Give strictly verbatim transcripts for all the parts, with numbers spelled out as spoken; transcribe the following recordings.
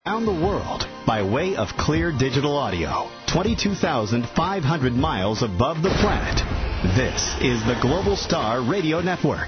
around the world by way of clear digital audio, twenty-two thousand five hundred miles above the planet. This is the Global Star Radio Network.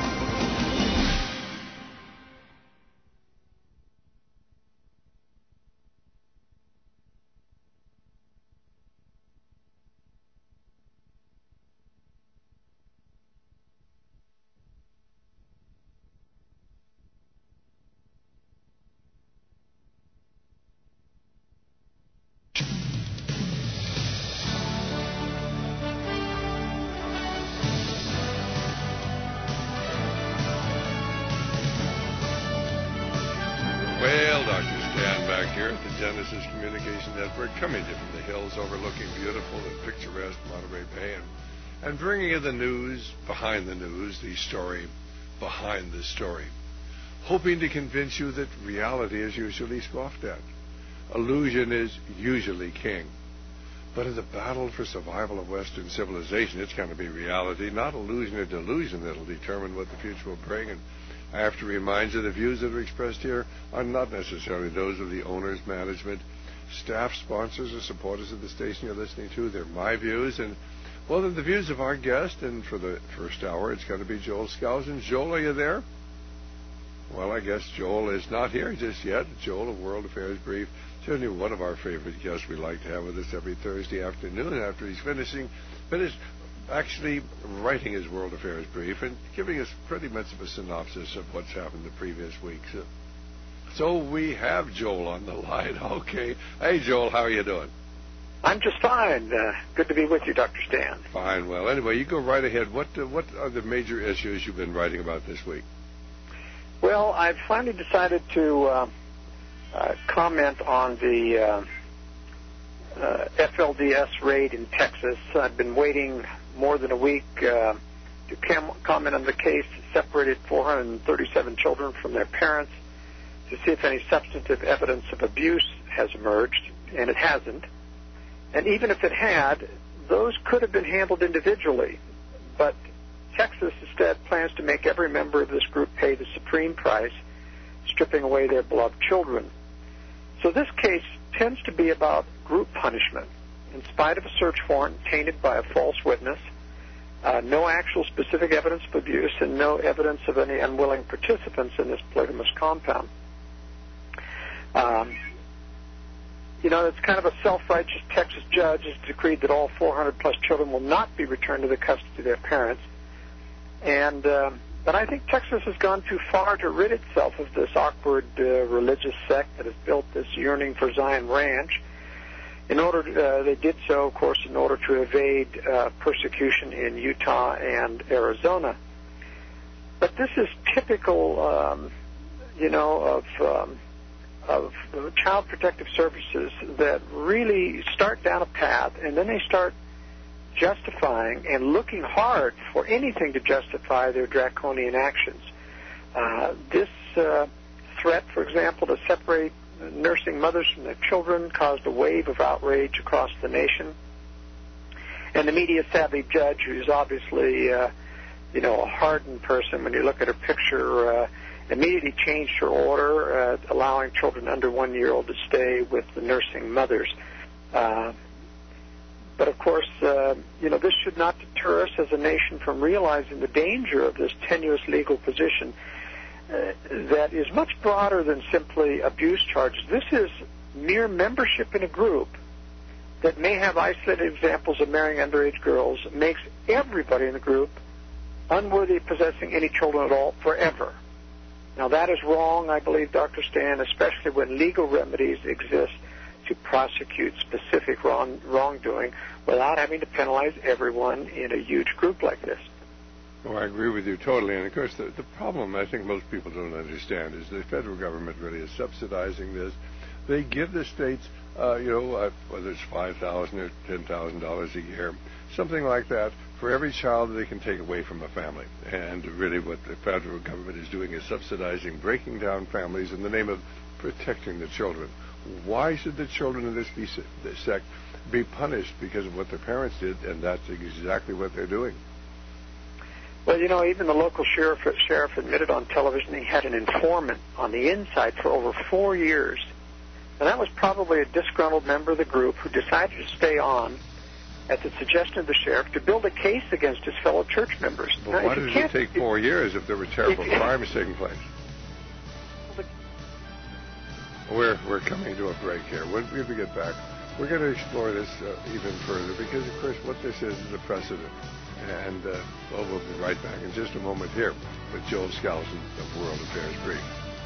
Coming to from the hills overlooking beautiful and picturesque Monterey Bay, and, and bringing you the news behind the news, the story behind the story, hoping to convince you that reality is usually scoffed at. Illusion is usually king. But in the battle for survival of Western civilization, it's going to be reality, not illusion or delusion, that will determine what the future will bring. And I have to remind you, the views that are expressed here are not necessarily those of the owners, management, staff, sponsors, or supporters of the station you're listening to. They're my views, and, well, they're the views of our guest. And for the first hour, it's going to be Joel Skousen. Joel, are you there? Well, I guess Joel is not here just yet. Joel of World Affairs Brief, certainly one of our favorite guests we like to have with us every Thursday afternoon after he's finishing, finished actually writing his World Affairs Brief and giving us pretty much of a synopsis of what's happened the previous week. So, So we have Joel on the line. Okay. Hey, Joel, how are you doing? I'm just fine. Uh, good to be with you, Doctor Stan. Fine. Well, anyway, you go right ahead. What uh, what are the major issues you've been writing about this week? Well, I've finally decided to uh, uh, comment on the uh, uh, F L D S raid in Texas. I've been waiting more than a week uh, to cam- comment on the case that separated four hundred thirty-seven children from their parents, to see if any substantive evidence of abuse has emerged, and it hasn't. And even if it had, those could have been handled individually. But Texas instead plans to make every member of this group pay the supreme price, stripping away their beloved children. So this case tends to be about group punishment. In spite of a search warrant tainted by a false witness, uh, no actual specific evidence of abuse, and no evidence of any unwilling participants in this polygamous compound. Um, you know, it's kind of a self-righteous Texas judge has decreed that all four hundred plus children will not be returned to the custody of their parents. And uh, but I think Texas has gone too far to rid itself of this awkward uh, religious sect that has built this yearning for Zion ranch. In order, to, uh, they did so, of course, in order to evade uh, persecution in Utah and Arizona. But this is typical, um, you know, of um, of Child Protective Services that really start down a path, and then they start justifying and looking hard for anything to justify their draconian actions. Uh, this uh, threat, for example, to separate nursing mothers from their children caused a wave of outrage across the nation. And the media-savvy judge, who's obviously, uh, you know, a hardened person, when you look at her picture, uh, immediately changed her order, uh, allowing children under one year old to stay with the nursing mothers. Uh, but of course, uh, you know, this should not deter us as a nation from realizing the danger of this tenuous legal position uh, that is much broader than simply abuse charges. This is mere membership in a group that may have isolated examples of marrying underage girls, makes everybody in the group unworthy of possessing any children at all forever. Now, that is wrong, I believe, Doctor Stan, especially when legal remedies exist to prosecute specific wrong, wrongdoing without having to penalize everyone in a huge group like this. Oh, I agree with you totally. And, of course, the, the problem I think most people don't understand is the federal government really is subsidizing this. They give the states, uh, you know, uh, whether it's five thousand dollars or ten thousand dollars a year, something like that, for every child that they can take away from a family. And really what the federal government is doing is subsidizing, breaking down families in the name of protecting the children. Why should the children of this, be, this sect be punished because of what their parents did? And that's exactly what they're doing. Well, you know, even the local sheriff, sheriff admitted on television he had an informant on the inside for over four years And that was probably a disgruntled member of the group who decided to stay on at the suggestion of the sheriff to build a case against his fellow church members. Well, now, why did it take four it, years if there were terrible it, crimes taking place? We're, we're coming to a break here. When we get back, we're going to explore this uh, even further because, of course, what this is is a precedent. And uh, well, we'll be right back in just a moment here with Joel Skousen of World Affairs Brief.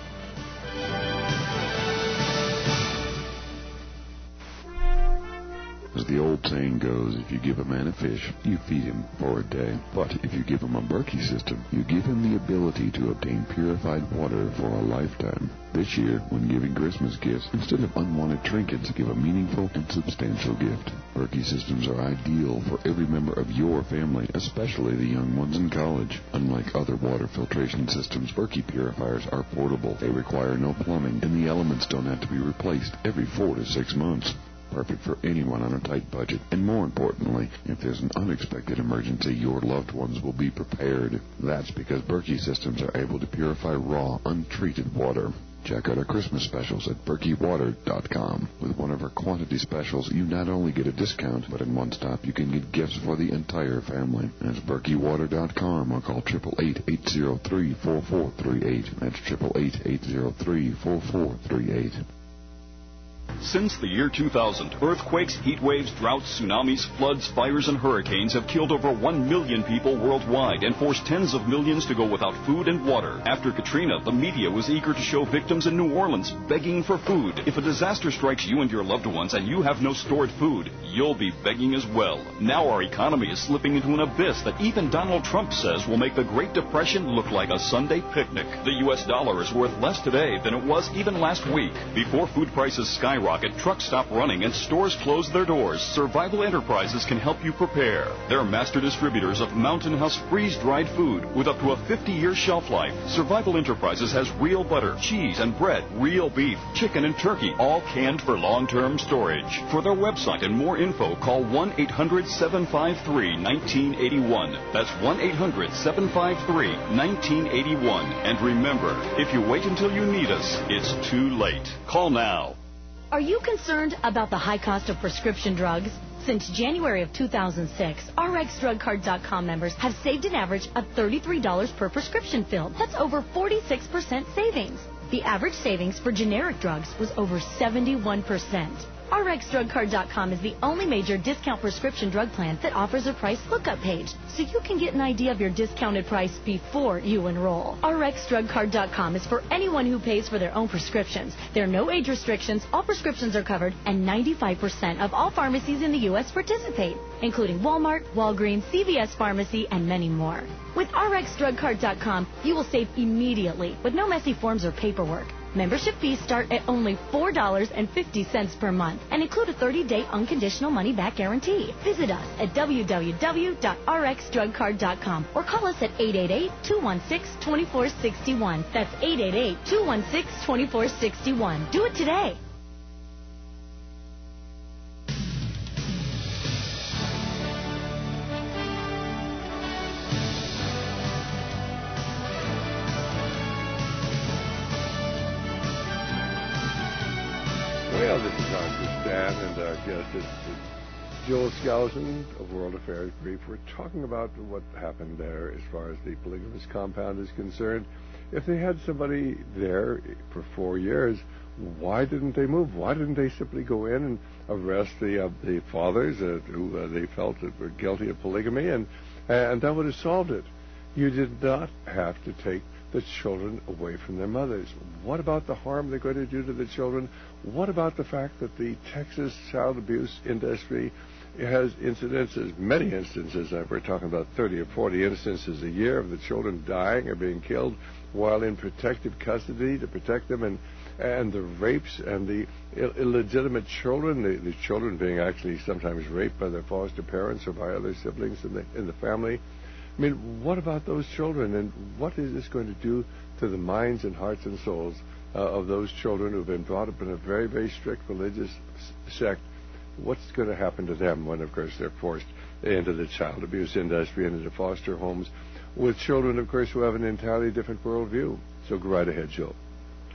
As the old saying goes, if you give a man a fish, you feed him for a day. But if you give him a Berkey system, you give him the ability to obtain purified water for a lifetime. This year, when giving Christmas gifts, instead of unwanted trinkets, give a meaningful and substantial gift. Berkey systems are ideal for every member of your family, especially the young ones in college. Unlike other water filtration systems, Berkey purifiers are portable. They require no plumbing, and the elements don't have to be replaced every four to six months. Perfect for anyone on a tight budget. And more importantly, if there's an unexpected emergency, your loved ones will be prepared. That's because Berkey systems are able to purify raw, untreated water. Check out our Christmas specials at Berkey Water dot com. With one of our quantity specials, you not only get a discount, but in one stop you can get gifts for the entire family. That's Berkey Water dot com or call eight eight eight, eight zero three, four four three eight. That's eight eight eight, eight zero three, four four three eight. Since the year two thousand, earthquakes, heat waves, droughts, tsunamis, floods, fires, and hurricanes have killed over one million people worldwide and forced tens of millions to go without food and water. After Katrina, the media was eager to show victims in New Orleans begging for food. If a disaster strikes you and your loved ones and you have no stored food, you'll be begging as well. Now our economy is slipping into an abyss that even Donald Trump says will make the Great Depression look like a Sunday picnic. The U S dollar is worth less today than it was even last week. Before food prices skyrocket, trucks stop running, and stores close their doors, Survival Enterprises can help you prepare. They're master distributors of Mountain House freeze-dried food with up to a fifty-year shelf life. Survival Enterprises has real butter, cheese, and bread, real beef, chicken, and turkey, all canned for long-term storage. For their website and more info, call one eight hundred, seven five three, one nine eight one. That's one eight hundred, seven five three, one nine eight one. And remember, if you wait until you need us, it's too late. Call now. Are you concerned about the high cost of prescription drugs? Since January of two thousand six, R X Drug Card dot com members have saved an average of thirty-three dollars per prescription filled. That's over forty-six percent savings. The average savings for generic drugs was over seventy-one percent. R X Drug Card dot com is the only major discount prescription drug plan that offers a price lookup page, so you can get an idea of your discounted price before you enroll. R X Drug Card dot com is for anyone who pays for their own prescriptions. There are no age restrictions, all prescriptions are covered, and ninety-five percent of all pharmacies in the U S participate, including Walmart, Walgreens, C V S Pharmacy, and many more. With R X Drug Card dot com, you will save immediately with no messy forms or paperwork. Membership fees start at only four dollars and fifty cents per month and include a thirty-day unconditional money-back guarantee. Visit us at w w w dot r x drug card dot com or call us at eight eight eight, two one six, two four six one. That's eight eight eight, two one six, two four six one. Do it today. Well, this is Doctor Stan, and our guest is Joel Skousen of World Affairs Brief. We're talking about what happened there as far as the polygamous compound is concerned. If they had somebody there for four years, why didn't they move? Why didn't they simply go in and arrest the uh, the fathers uh, who uh, they felt that were guilty of polygamy, and and that would have solved it? You did not have to take the children away from their mothers. What about the harm they're going to do to the children? What about the fact that the Texas child abuse industry has incidences, many instances, we're talking about thirty or forty instances a year of the children dying or being killed while in protective custody to protect them, and and the rapes and the Ill- illegitimate children, the, the children being actually sometimes raped by their foster parents or by other siblings in the in the family. I mean, what about those children, and what is this going to do to the minds and hearts and souls uh, of those children who have been brought up in a very, very strict religious sect? What's going to happen to them when, of course, they're forced into the child abuse industry and into foster homes with children, of course, who have an entirely different worldview? So go right ahead, Jill.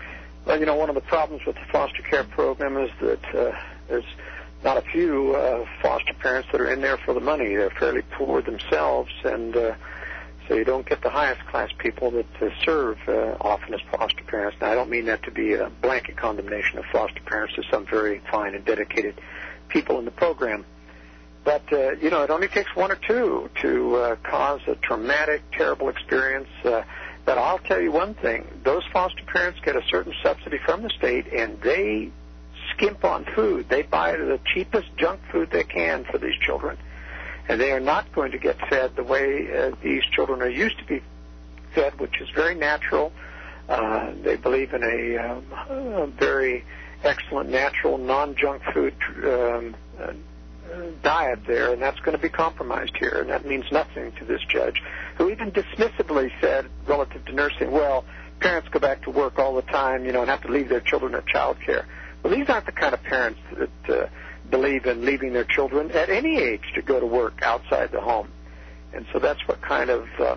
Well, you know, one of the problems with the foster care program is that uh, there's not a few uh, foster parents that are in there for the money. They're fairly poor themselves, and uh, so you don't get the highest class people that uh, serve uh, often as foster parents. Now, I don't mean that to be a blanket condemnation of foster parents. There's some very fine and dedicated people in the program. But, uh, you know, it only takes one or two to uh, cause a traumatic, terrible experience. Uh, but I'll tell you one thing. Those foster parents get a certain subsidy from the state, and they skimp on food. They buy the cheapest junk food they can for these children. And they are not going to get fed the way uh, these children are used to be fed, which is very natural. Uh, they believe in a, um, a very excellent, natural, non-junk food um, uh, diet there, and that's going to be compromised here, and that means nothing to this judge, who even dismissively said, relative to nursing, well, parents go back to work all the time, you know, and have to leave their children at child care. Well, these aren't the kind of parents that uh, believe in leaving their children at any age to go to work outside the home. And so that's what kind of uh,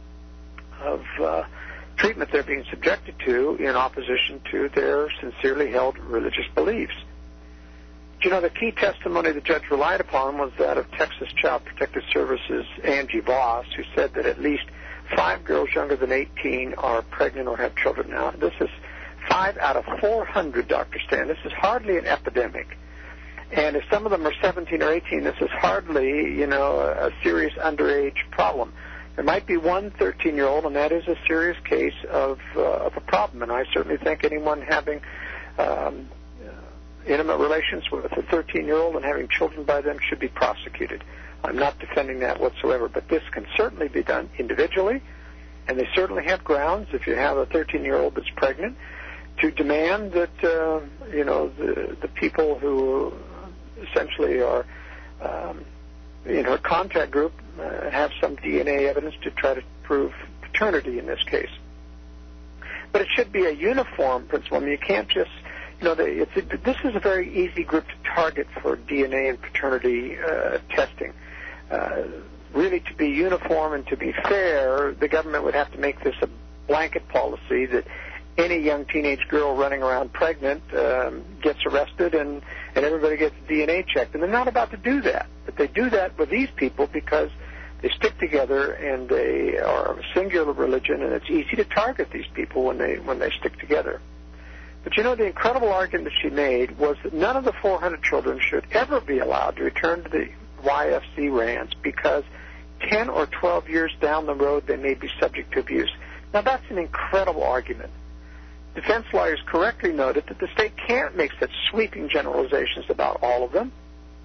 of uh, treatment they're being subjected to in opposition to their sincerely held religious beliefs. But, you know, the key testimony the judge relied upon was that of Texas Child Protective Services' Angie Voss, who said that at least five girls younger than eighteen are pregnant or have children now. This is five out of four hundred, Doctor Stan. This is hardly an epidemic. And if some of them are seventeen or eighteen, this is hardly, you know, a serious underage problem. There might be one thirteen-year-old, and that is a serious case of, uh, of a problem. And I certainly think anyone having um, intimate relations with a thirteen-year-old and having children by them should be prosecuted. I'm not defending that whatsoever, but this can certainly be done individually, and they certainly have grounds, if you have a thirteen-year-old that's pregnant, to demand that, uh, you know, the, the people who essentially are um, in her contact group uh, have some D N A evidence to try to prove paternity in this case. But it should be a uniform principle. I mean, you can't just, you know, it's a, this is a very easy group to target for D N A and paternity uh, testing. Uh, really, to be uniform and to be fair, the government would have to make this a blanket policy that any young teenage girl running around pregnant um, gets arrested and, and everybody gets D N A checked. And they're not about to do that. But they do that with these people because they stick together and they are a singular religion, and it's easy to target these people when they when they stick together. But you know, the incredible argument she made was that none of the four hundred children should ever be allowed to return to the Y F C ranch because ten or twelve years down the road they may be subject to abuse. Now, that's an incredible argument. Defense lawyers correctly noted that the state can't make such sweeping generalizations about all of them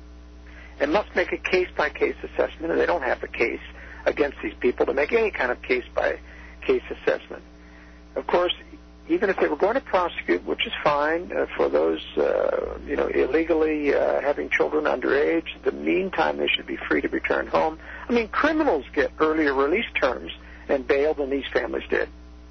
and must make a case-by-case assessment, and they don't have the case against these people to make any kind of case-by-case assessment. Of course, even if they were going to prosecute, which is fine uh, for those, uh, you know, illegally uh, having children underage, in the meantime they should be free to return home. I mean, criminals get earlier release terms and bail than these families did.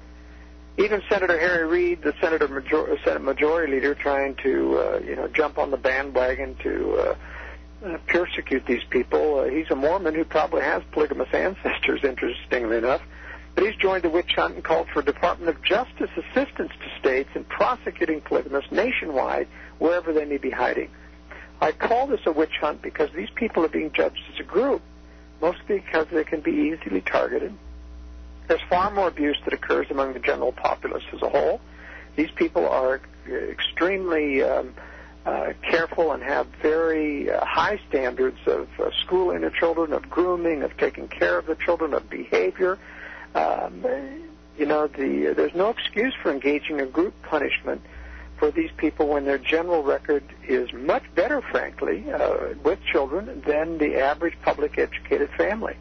Even Senator Harry Reid, the Senator Major- Senate Majority Leader, trying to, uh, you know, jump on the bandwagon to uh, uh, persecute these people. Uh, he's a Mormon who probably has polygamous ancestors, interestingly enough. But he's joined the witch hunt and called for Department of Justice assistance to states in prosecuting polygamists nationwide, wherever they may be hiding. I call this a witch hunt because these people are being judged as a group, mostly because they can be easily targeted. There's far more abuse that occurs among the general populace as a whole. These people are extremely um, uh, careful and have very uh, high standards of uh, schooling their children, of grooming, of taking care of the children, of behavior. Um, you know, the, uh, there's no excuse for engaging in group punishment for these people when their general record is much better, frankly, uh, with children than the average public educated family.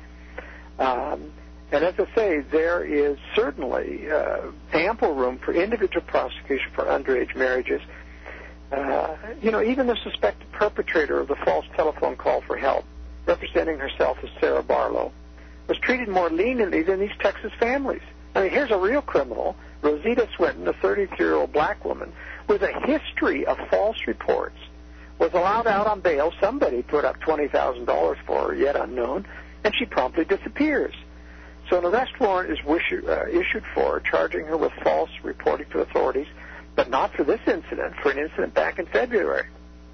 Um, And as I say, there is certainly uh, ample room for individual prosecution for underage marriages. Uh, you know, even the suspected perpetrator of the false telephone call for help, representing herself as Sarah Barlow, was treated more leniently than these Texas families. I mean, here's a real criminal, Rosita Swinton, a thirty-three-year-old black woman, with a history of false reports, was allowed out on bail. Somebody put up twenty thousand dollars for her, yet unknown, and she promptly disappears. So an arrest warrant is wishu- uh, issued for her, charging her with false reporting to authorities. but not for this incident, for an incident back in February.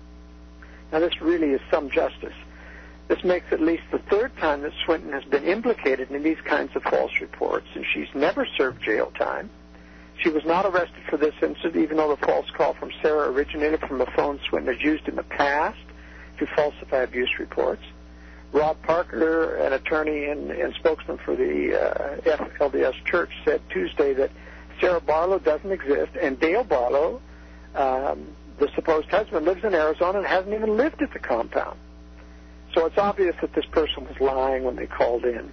Now, this really is some justice. This makes at least the third time that Swinton has been implicated in these kinds of false reports, and she's never served jail time. She was not arrested for this incident, even though the false call from Sarah originated from a phone Swinton has used in the past to falsify abuse reports. Rob Parker, an attorney and, and spokesman for the uh, F L D S Church, said Tuesday that Sarah Barlow doesn't exist, and Dale Barlow, um, the supposed husband, lives in Arizona and hasn't even lived at the compound. So it's obvious that this person was lying when they called in.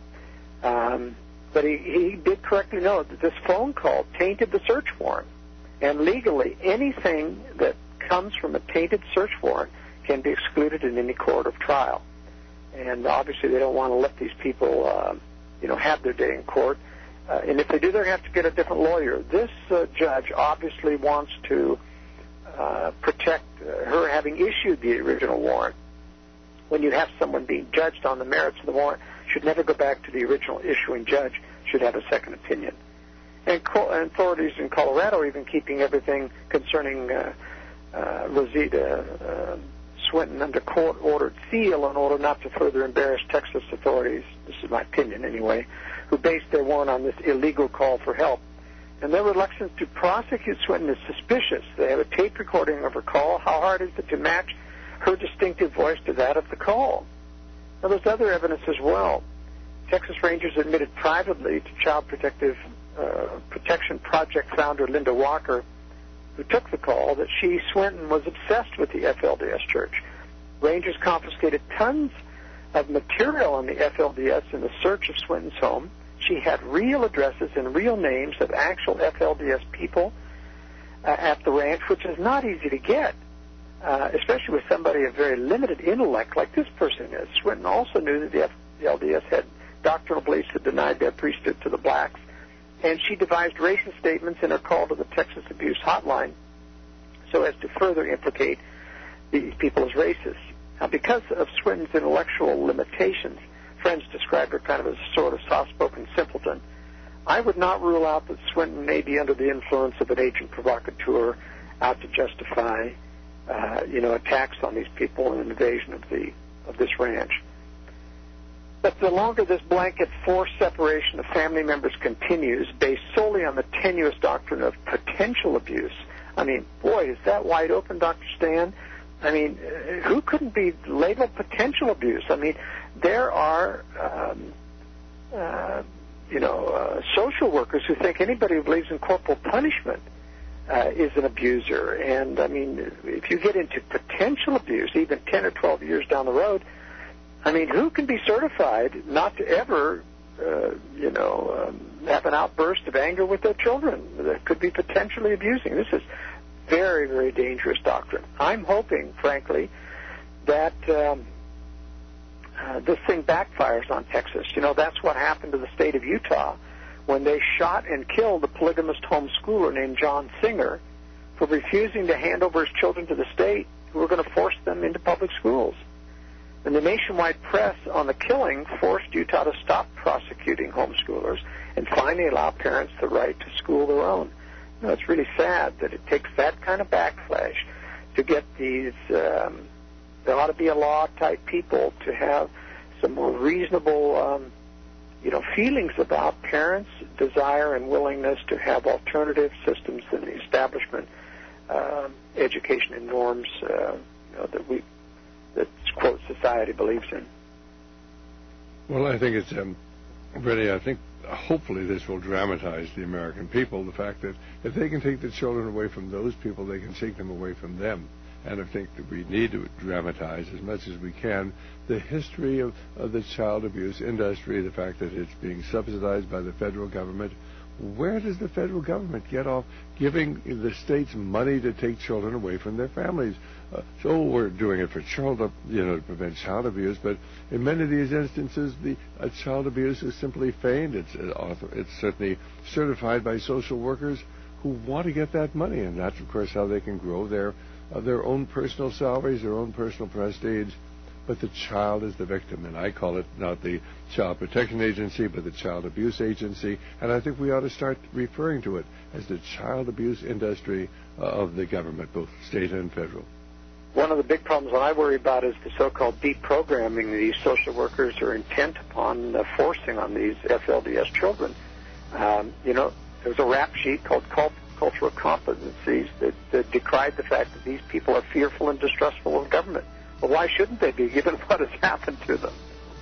Um, but he, he did correctly note that this phone call tainted the search warrant. And legally, anything that comes from a tainted search warrant can be excluded in any court of trial. And obviously they don't want to let these people, uh, you know, have their day in court. Uh, and if they do, they're going to have to get a different lawyer. This uh, judge obviously wants to uh, protect uh, her having issued the original warrant. When you have someone being judged on the merits of the warrant, should never go back to the original issuing judge, should have a second opinion. And, co- and authorities in Colorado are even keeping everything concerning uh, uh, Rosita uh, Swinton under court-ordered seal in order not to further embarrass Texas authorities, this is my opinion anyway, who based their warrant on this illegal call for help. And their reluctance to prosecute Swinton is suspicious. They have a tape recording of her call. How hard is it to match her distinctive voice to that of the call? Now, there's other evidence as well. Texas Rangers admitted privately to Child Protective uh, Protection Project founder Linda Walker, who took the call, that she, Swinton, was obsessed with the F L D S Church. Rangers confiscated tons of material on the F L D S in the search of Swinton's home. She had real addresses and real names of actual F L D S people uh, at the ranch, which is not easy to get. Uh, especially with somebody of very limited intellect like this person is. Swinton also knew that the F L D S had doctrinal beliefs that denied their priesthood to the blacks, and she devised racist statements in her call to the Texas Abuse Hotline so as to further implicate these people as racists. Now, because of Swinton's intellectual limitations, friends described her kind of as a sort of soft-spoken simpleton. I would not rule out that Swinton may be under the influence of an agent provocateur out to justify Uh, you know, attacks on these people and an invasion of the of this ranch. But the longer this blanket forced separation of family members continues, based solely on the tenuous doctrine of potential abuse, I mean, boy, is that wide open, Doctor Stan? I mean, who couldn't be labeled potential abuse? I mean, there are, um, uh, you know, uh, social workers who think anybody who believes in corporal punishment Uh, is an abuser. And, I mean, if you get into potential abuse, even ten or twelve years down the road, I mean, who can be certified not to ever, uh, you know, um, have an outburst of anger with their children that could be potentially abusing? This is very, very dangerous doctrine. I'm hoping, frankly, that um, uh, this thing backfires on Texas. You know, that's what happened to the state of Utah when they shot and killed a polygamist homeschooler named John Singer for refusing to hand over his children to the state, who were going to force them into public schools. And the nationwide press on the killing forced Utah to stop prosecuting homeschoolers and finally allow parents the right to school their own. You know, it's really sad that it takes that kind of backlash to get these, um, there ought to be a law-type people to have some more reasonable um, you know, feelings about parents' desire and willingness to have alternative systems than the establishment uh, education and norms uh, you know, that we, that, quote, society believes in. Well, I think it's, um, really, I think hopefully this will dramatize the American people, the fact that if they can take the children away from those people, they can take them away from them. And I think that we need to dramatize as much as we can the history of, of the child abuse industry, the fact that it's being subsidized by the federal government. Where does the federal government get off giving the states money to take children away from their families? Uh, so we're doing it for child, you know, to prevent child abuse, but in many of these instances, the uh, child abuse is simply feigned. It's uh, it's certainly certified by social workers who want to get that money, and that's, of course, how they can grow their uh, their own personal salaries, their own personal prestige. but the child is the victim. And I call it not the Child Protection Agency, but the Child Abuse Agency. And I think we ought to start referring to it as the child abuse industry uh, of the government, both state and federal. One of the big problems that I worry about is the so-called deprogramming these social workers are intent upon uh, forcing on these F L D S children. Um, you know, there's a rap sheet called Cult- Cultural Competencies that, that decried the fact that these people are fearful and distrustful of government. Well, why shouldn't they be, given what has happened to them?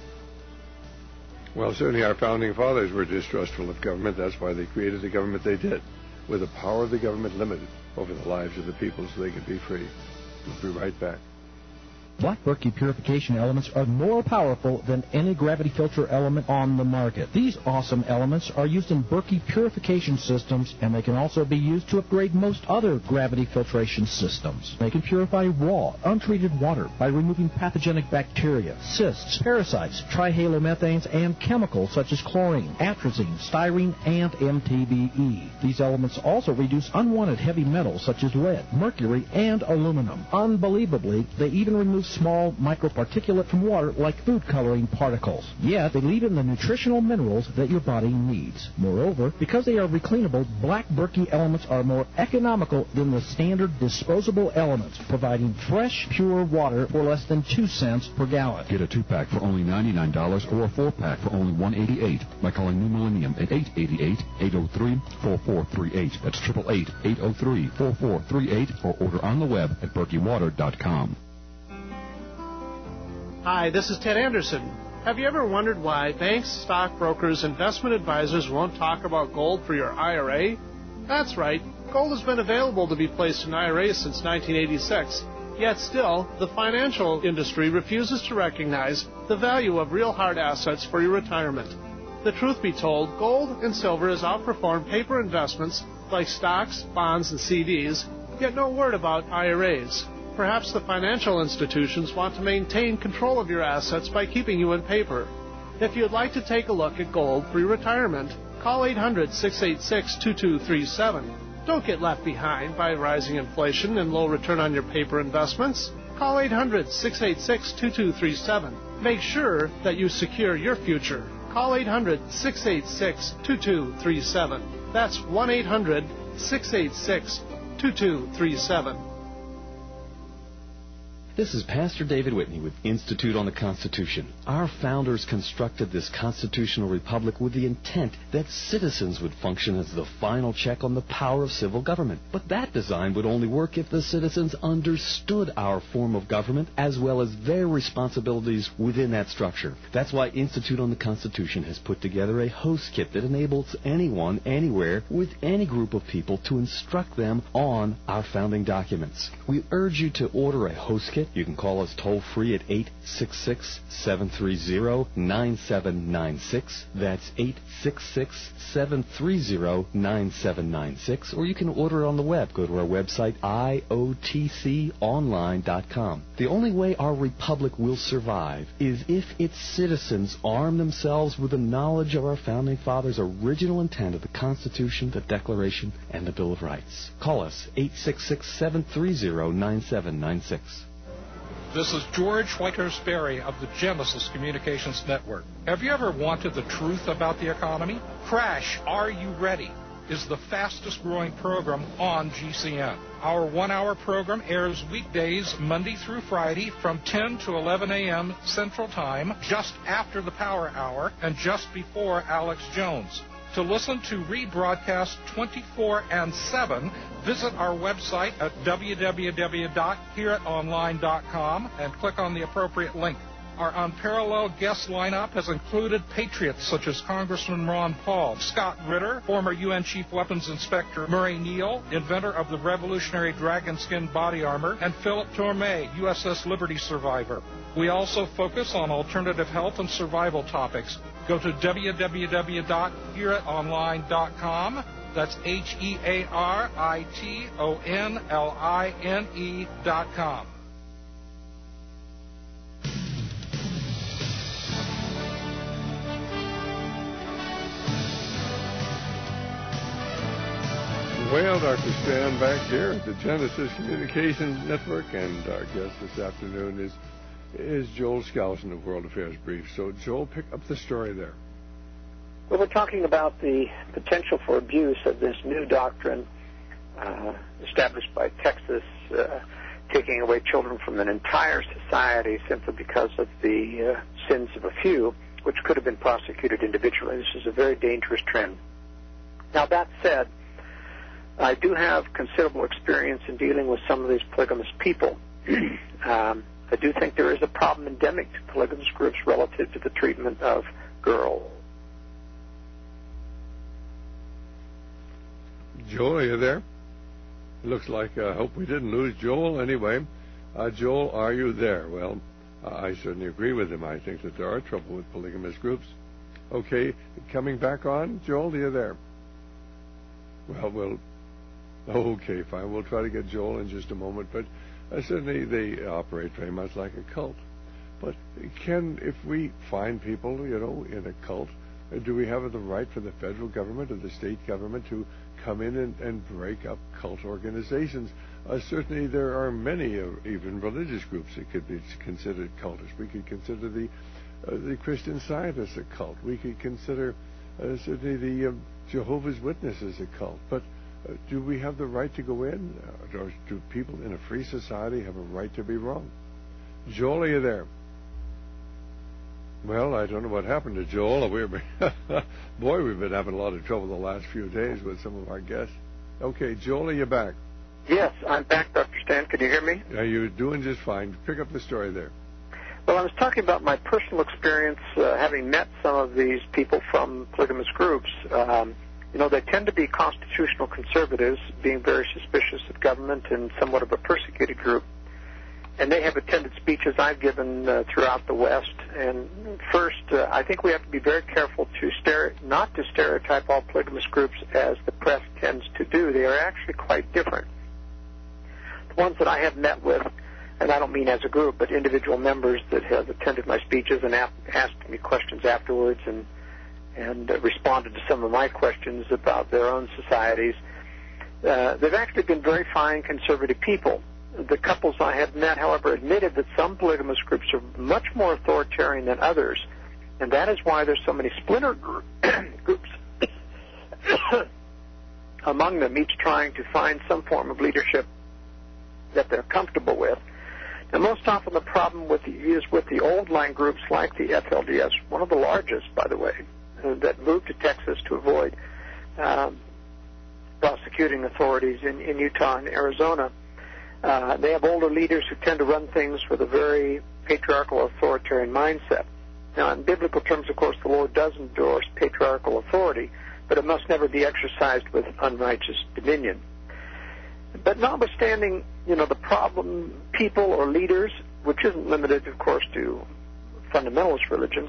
Well, certainly our founding fathers were distrustful of government. That's why they created the government they did, with the power of the government limited over the lives of the people so they could be free. We'll be right back. Black Berkey purification elements are more powerful than any gravity filter element on the market. These awesome elements are used in Berkey purification systems, and they can also be used to upgrade most other gravity filtration systems. They can purify raw, untreated water by removing pathogenic bacteria, cysts, parasites, trihalomethanes, and chemicals such as chlorine, atrazine, styrene, and M T B E. These elements also reduce unwanted heavy metals such as lead, mercury, and aluminum. Unbelievably, they even remove small microparticulate from water like food coloring particles. Yet, they leave in the nutritional minerals that your body needs. Moreover, because they are recleanable, Black Berkey elements are more economical than the standard disposable elements, providing fresh, pure water for less than two cents per gallon. Get a two-pack for only ninety-nine dollars or a four-pack for only one hundred eighty-eight dollars by calling New Millennium at eight eight eight, eight oh three, four four three eight. That's eight eight eight, eight oh three, four four three eight, or order on the web at berkey water dot com. Hi, this is Ted Anderson. Have you ever wondered why banks, stockbrokers, investment advisors won't talk about gold for your I R A? That's right. Gold has been available to be placed in I R As since nineteen eighty-six. Yet still, the financial industry refuses to recognize the value of real hard assets for your retirement. The truth be told, gold and silver has outperformed paper investments like stocks, bonds, and C Ds, yet no word about I R As. Perhaps the financial institutions want to maintain control of your assets by keeping you in paper. If you'd like to take a look at gold for your retirement, call eight hundred, six eight six, two two three seven. Don't get left behind by rising inflation and low return on your paper investments. Call eight hundred, six eight six, two two three seven. Make sure that you secure your future. Call eight hundred, six eight six, two two three seven. That's one eight hundred, six eight six, two two three seven. This is Pastor David Whitney with Institute on the Constitution. Our founders constructed this constitutional republic with the intent that citizens would function as the final check on the power of civil government. But that design would only work if the citizens understood our form of government as well as their responsibilities within that structure. That's why Institute on the Constitution has put together a host kit that enables anyone, anywhere, with any group of people to instruct them on our founding documents. We urge you to order a host kit. You can call us toll-free at eight six six, seven three zero, nine seven nine six. That's eight six six, seven three zero, nine seven nine six. Or you can order it on the web. Go to our website, I O T C online dot com. The only way our republic will survive is if its citizens arm themselves with the knowledge of our Founding Fathers' original intent of the Constitution, the Declaration, and the Bill of Rights. Call us, eight six six, seven three zero, nine seven nine six. This is George Whitehurst Berry of the Genesis Communications Network. Have you ever wanted the truth about the economy? Crash, Are You Ready? Is the fastest growing program on G C N. Our one-hour program airs weekdays Monday through Friday from ten to eleven a.m. Central Time, just after the Power Hour and just before Alex Jones. To listen to rebroadcast twenty-four and seven, visit our website at w w w dot hear it online dot com and click on the appropriate link. Our unparalleled guest lineup has included patriots such as Congressman Ron Paul, Scott Ritter, former U N Chief Weapons Inspector Murray Neal, inventor of the revolutionary dragon skin body armor, and Philip Tormé, U S S Liberty survivor. We also focus on alternative health and survival topics. Go to w w w dot hear it online dot com. That's H E A R I T O N L I N E dot com. Well, Doctor Stan back here at the Genesis Communications Network, and our guest this afternoon is is Joel Skousen of World Affairs Brief. So, Joel, pick up the story there. Well, we're talking about the potential for abuse of this new doctrine uh, established by Texas, uh, taking away children from an entire society simply because of the uh, sins of a few, which could have been prosecuted individually. This is a very dangerous trend. Now, that said, I do have considerable experience in dealing with some of these polygamous people. um, I do think there is a problem endemic to polygamous groups relative to the treatment of girls. Joel, are you there? It looks like, I uh, hope we didn't lose Joel. Anyway, uh, Joel, are you there? Well, uh, I certainly agree with him. I think that there are trouble with polygamous groups. Okay, coming back on, Joel, are you there? Well, we'll, okay, fine. We'll try to get Joel in just a moment, but uh, certainly they operate very much like a cult. But can, if we find people, you know, in a cult, uh, do we have the right for the federal government or the state government to come in and, and break up cult organizations? Uh, certainly there are many, uh, even religious groups that could be considered cultish. We could consider the uh, the Christian Scientists a cult. We could consider uh, certainly the um, Jehovah's Witnesses a cult. But uh, do we have the right to go in? Uh, or do people in a free society have a right to be wrong? Joel, are you there? Well, I don't know what happened to Joel. We're, boy, we've been having a lot of trouble the last few days with some of our guests. Okay, Joel, are you back? Yes, I'm back, Doctor Stan. Can you hear me? Yeah, you're doing just fine. Pick up the story there. Well, I was talking about my personal experience uh, having met some of these people from polygamous groups. Um, you know, they tend to be constitutional conservatives, being very suspicious of government and somewhat of a persecuted group. And they have attended speeches I've given uh, throughout the West. And first, uh, I think we have to be very careful to stere- not to stereotype all polygamous groups as the press tends to do. They are actually quite different. The ones that I have met with, and I don't mean as a group, but individual members that have attended my speeches and ap- asked me questions afterwards and and uh, responded to some of my questions about their own societies, uh, they've actually been very fine conservative people. The couples I have met, however, admitted that some polygamous groups are much more authoritarian than others, and that is why there's so many splinter groups among them, each trying to find some form of leadership that they're comfortable with. And most often the problem with the, is with the old line groups like the F L D S, one of the largest, by the way, uh, that moved to Texas to avoid um, prosecuting authorities in, in Utah and Arizona. Uh, they have older leaders who tend to run things with a very patriarchal, authoritarian mindset. Now, in biblical terms, of course, the Lord does endorse patriarchal authority, but it must never be exercised with unrighteous dominion. But notwithstanding, you know, the problem, people or leaders, which isn't limited, of course, to fundamentalist religions,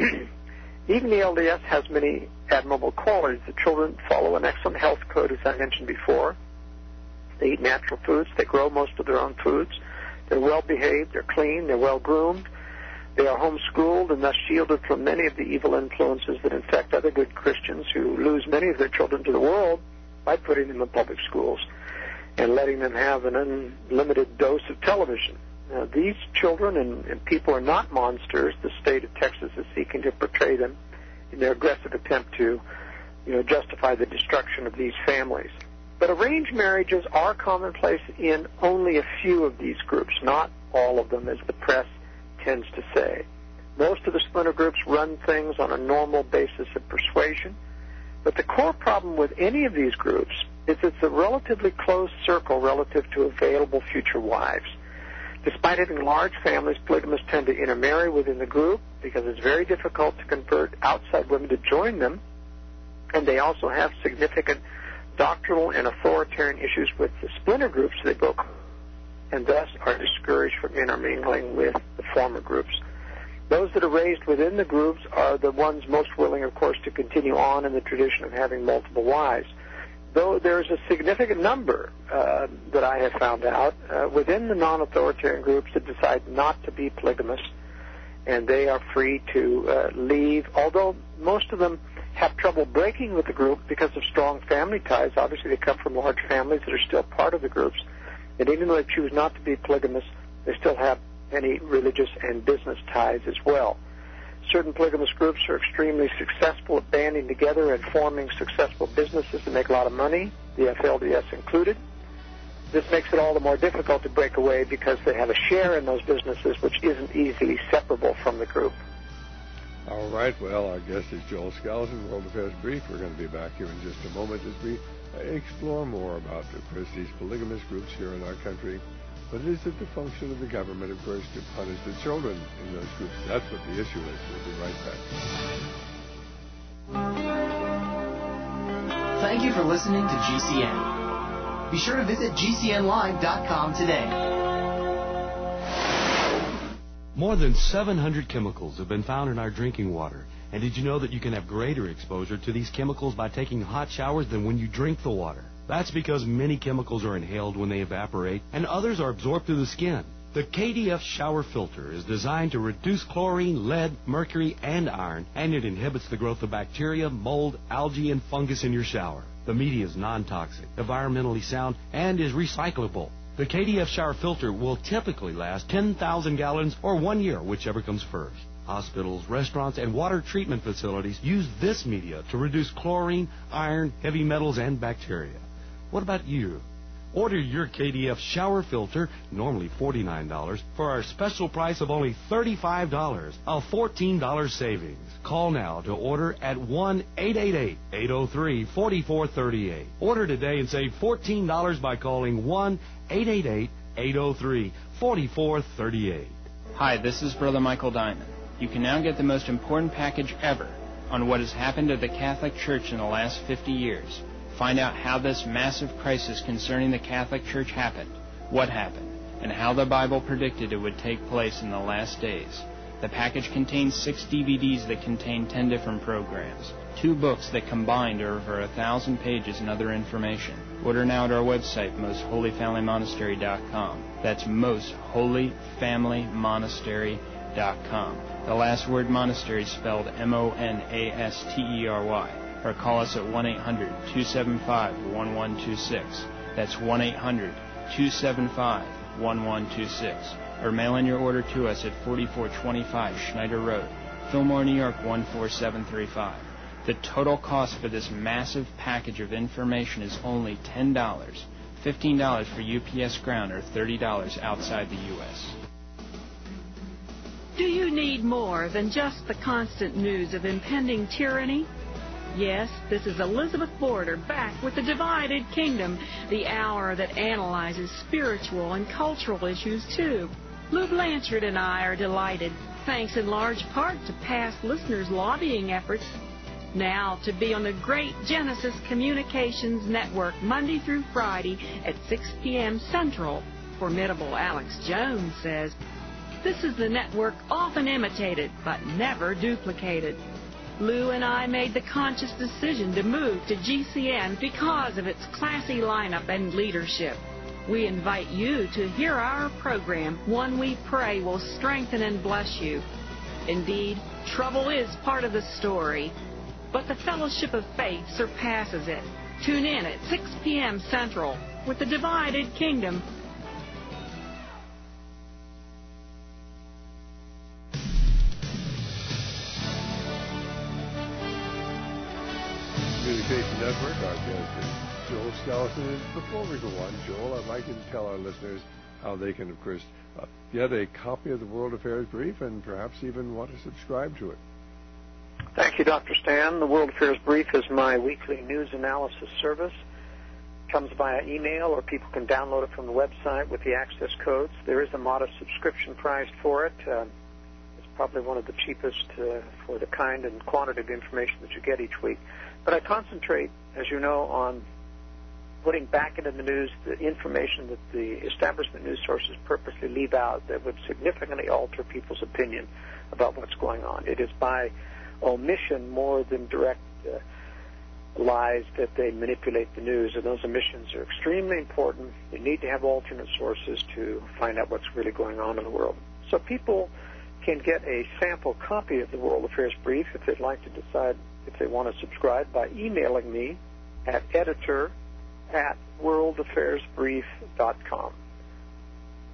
even the L D S has many admirable qualities. The children follow an excellent health code, as I mentioned before. They eat natural foods. They grow most of their own foods. They're well-behaved. They're clean. They're well-groomed. They are homeschooled and thus shielded from many of the evil influences that infect other good Christians who lose many of their children to the world by putting them in public schools and letting them have an unlimited dose of television. Now, these children and, and people are not monsters. The state of Texas is seeking to portray them in their aggressive attempt to, you know, justify the destruction of these families. But arranged marriages are commonplace in only a few of these groups, not all of them, as the press tends to say. Most of the splinter groups run things on a normal basis of persuasion, but the core problem with any of these groups is it's a relatively closed circle relative to available future wives. Despite having large families, polygamists tend to intermarry within the group because it's very difficult to convert outside women to join them, and they also have significant doctrinal and authoritarian issues with the splinter groups they go, and thus are discouraged from intermingling with the former groups. Those that are raised within the groups are the ones most willing, of course, to continue on in the tradition of having multiple wives. Though there's a significant number uh, that I have found out uh, within the non-authoritarian groups that decide not to be polygamous, and they are free to uh, leave, although most of them have trouble breaking with the group because of strong family ties. Obviously, they come from large families that are still part of the groups. And even though they choose not to be polygamous, they still have many religious and business ties as well. Certain polygamous groups are extremely successful at banding together and forming successful businesses to make a lot of money, the F L D S included. This makes it all the more difficult to break away because they have a share in those businesses which isn't easily separable from the group. All right, well, our guest is Joel Skeleton, World Affairs Brief. We're going to be back here in just a moment as we explore more about, of course, these polygamous groups here in our country. But is it the function of the government, of course, to punish the children in those groups? That's what the issue is. We'll be right back. Thank you for listening to G C N. Be sure to visit G C N live dot com today. More than seven hundred chemicals have been found in our drinking water. And did you know that you can have greater exposure to these chemicals by taking hot showers than when you drink the water? That's because many chemicals are inhaled when they evaporate, and others are absorbed through the skin. The K D F shower filter is designed to reduce chlorine, lead, mercury, and iron, and it inhibits the growth of bacteria, mold, algae, and fungus in your shower. The media is non-toxic, environmentally sound, and is recyclable. The K D F shower filter will typically last ten thousand gallons or one year, whichever comes first. Hospitals, restaurants, and water treatment facilities use this media to reduce chlorine, iron, heavy metals, and bacteria. What about you? Order your K D F shower filter, normally forty-nine dollars, for our special price of only thirty-five dollars, a fourteen dollars savings. Call now to order at one eight eight eight, eight oh three, four four three eight. Order today and save fourteen dollars by calling one eight eight eight, eight oh three, four four three eight. Hi, this is Brother Michael Diamond. You can now get the most important package ever on what has happened to the Catholic Church in the last fifty years. Find out how this massive crisis concerning the Catholic Church happened, what happened, and how the Bible predicted it would take place in the last days. The package contains six D V Ds that contain ten different programs, two books that combined are over a thousand pages and other information. Order now at our website, most holy family monastery dot com. That's most holy family monastery dot com. The last word monastery is spelled M O N A S T E R Y. Or call us at one eight hundred, two seven five, one one two six. That's one eight hundred, two seven five, one one two six. Or mail in your order to us at forty-four twenty-five Schneider Road, Fillmore, New York one four seven three five. The total cost for this massive package of information is only ten dollars, fifteen dollars for U P S ground, or thirty dollars outside the U S Do you need more than just the constant news of impending tyranny? Yes, this is Elizabeth Border back with The Divided Kingdom, the hour that analyzes spiritual and cultural issues, too. Lou Blanchard and I are delighted, thanks in large part to past listeners' lobbying efforts, now to be on the great Genesis Communications Network Monday through Friday at six p.m. Central. Formidable Alex Jones says, this is the network often imitated, but never duplicated. Lou and I made the conscious decision to move to G C N because of its classy lineup and leadership. We invite you to hear our program, one we pray will strengthen and bless you. Indeed, trouble is part of the story, but the fellowship of faith surpasses it. Tune in at six p.m. Central with The Divided Kingdom. Communication Network. Our guest is Joel Skeleton. And before we go on, Joel, I'd like you to tell our listeners how they can, of course, uh, get a copy of the World Affairs Brief and perhaps even want to subscribe to it. Thank you, Doctor Stan. The World Affairs Brief is my weekly news analysis service. It comes via email, or people can download it from the website with the access codes. There is a modest subscription price for it. Uh, it's probably one of the cheapest uh, for the kind and quantity of information that you get each week. But I concentrate, as you know, on putting back into the news the information that the establishment news sources purposely leave out that would significantly alter people's opinion about what's going on. It is by omission more than direct uh, lies that they manipulate the news, and those omissions are extremely important. We need to have alternate sources to find out what's really going on in the world. So people can get a sample copy of the World Affairs Brief if they'd like to decide if they want to subscribe by emailing me at editor at world affairs brief dot com.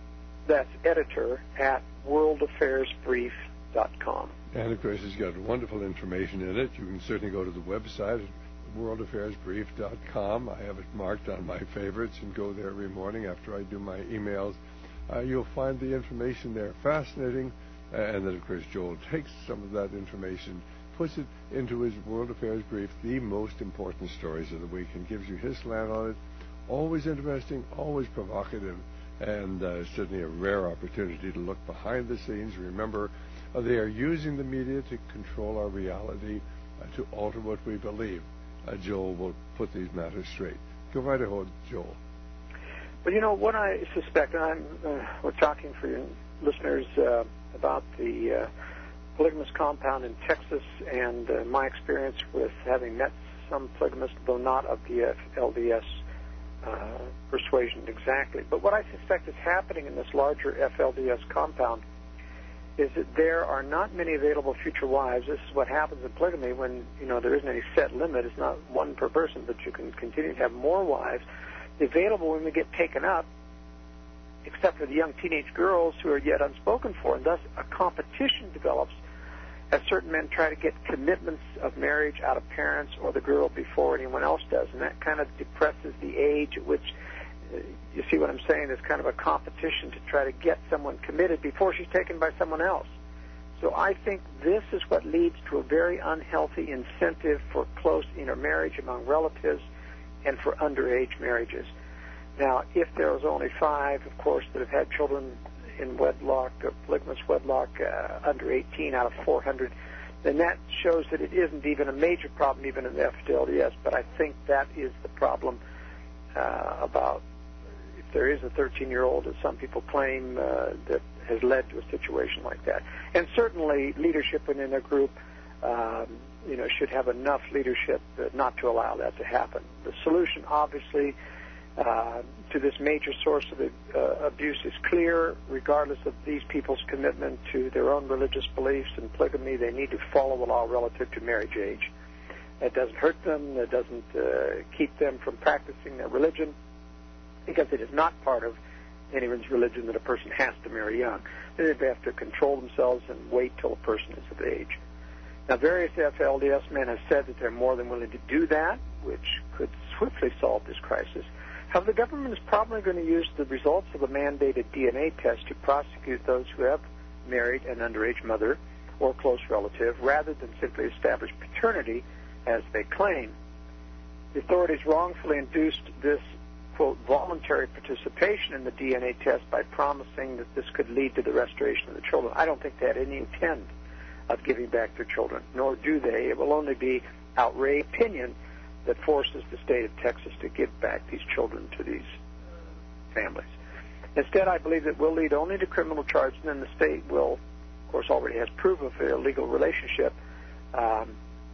That's editor at world affairs brief dot com. And, of course, it's got wonderful information in it. You can certainly go to the website at world affairs brief dot com. I have it marked on my favorites and go there every morning after I do my emails. Uh, you'll find the information there fascinating, uh, and then, of course, Joel takes some of that information, puts it into his World Affairs Brief, the most important stories of the week, and gives you his slant on it. Always interesting, always provocative, and uh, certainly a rare opportunity to look behind the scenes. Remember, uh, they are using the media to control our reality, uh, to alter what we believe. Uh, Joel will put these matters straight. Go right ahead, Joel. Well, you know, what I suspect, and I'm, uh, we're talking for your listeners uh, about the uh, polygamous compound in Texas and uh, my experience with having met some polygamists, though not of the F L D S uh, persuasion exactly. But what I suspect is happening in this larger F L D S compound is that there are not many available future wives. This is what happens in polygamy when, you know, there isn't any set limit. It's not one per person, but you can continue to have more wives available when we get taken up, except for the young teenage girls who are yet unspoken for, and thus a competition develops as certain men try to get commitments of marriage out of parents or the girl before anyone else does, and that kind of depresses the age at which, uh, you see what I'm saying, there's kind of a competition to try to get someone committed before she's taken by someone else. So I think this is what leads to a very unhealthy incentive for close intermarriage among relatives and for underage marriages. Now, if there was only five, of course, that have had children in wedlock, or polygamous wedlock, uh, under eighteen out of four hundred, then that shows that it isn't even a major problem, even in the F L D S. But I think that is the problem uh, about if there is a thirteen-year-old, as some people claim, uh, that has led to a situation like that. And certainly leadership within a group um, you know, should have enough leadership uh, not to allow that to happen. The solution, obviously, uh, to this major source of the, uh, abuse is clear. Regardless of these people's commitment to their own religious beliefs and polygamy, they need to follow the law relative to marriage age. It doesn't hurt them. It doesn't uh, keep them from practicing their religion, because it is not part of anyone's religion that a person has to marry young. They have to control themselves and wait till a person is of age. Now, various F L D S men have said that they're more than willing to do that, which could swiftly solve this crisis. However, the government is probably going to use the results of a mandated D N A test to prosecute those who have married an underage mother or close relative, rather than simply establish paternity, as they claim. The authorities wrongfully induced this, quote, voluntary participation in the D N A test by promising that this could lead to the restoration of the children. I don't think they had any intent of giving back their children, nor do they. It will only be outraged opinion that forces the state of Texas to give back these children to these families. Instead, I believe it will lead only to criminal charges, and then the state will, of course, already has proof of the illegal relationship. Um,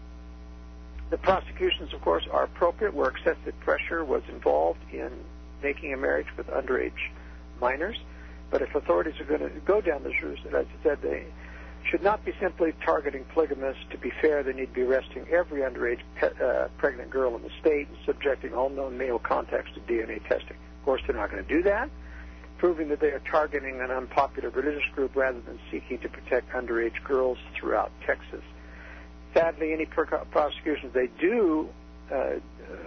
the prosecutions, of course, are appropriate where excessive pressure was involved in making a marriage with underage minors. But if authorities are going to go down this route, as I said, they should not be simply targeting polygamists. To be fair, they need to be arresting every underage pe- uh, pregnant girl in the state and subjecting all known male contacts to D N A testing. Of course, they're not going to do that, proving that they are targeting an unpopular religious group rather than seeking to protect underage girls throughout Texas. Sadly, any per- prosecutions they do uh, uh,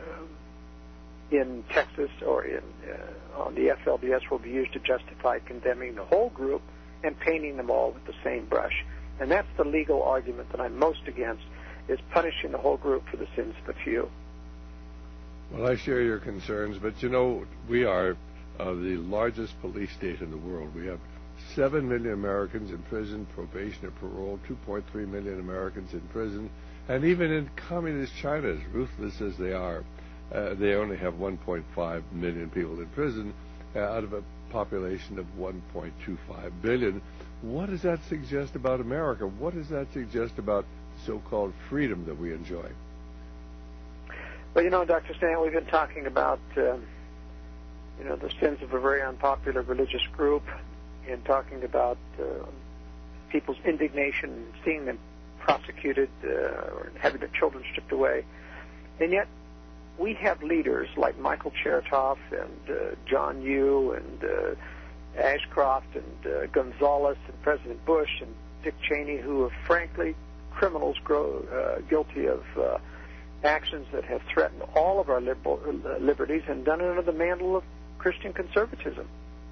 in Texas or in, uh, on the F L D S will be used to justify condemning the whole group and painting them all with the same brush. And that's the legal argument that I'm most against, is punishing the whole group for the sins of the few. Well, I share your concerns, but you know, we are uh, the largest police state in the world. We have seven million Americans in prison, probation or parole, two point three million Americans in prison, and even in communist China, as ruthless as they are, uh, they only have one point five million people in prison uh, out of a population of one point two five billion. What does that suggest about America? What does that suggest about so-called freedom that we enjoy? Well, you know, Doctor Stan, we've been talking about, uh, you know, the sins of a very unpopular religious group, and talking about uh, people's indignation, seeing them prosecuted uh, or having their children stripped away. And yet, we have leaders like Michael Chertoff and uh, John Yoo and uh, Ashcroft and uh, Gonzales and President Bush and Dick Cheney, who are frankly criminals grow, uh, guilty of uh, actions that have threatened all of our liberal, uh, liberties and done it under the mantle of Christian conservatism.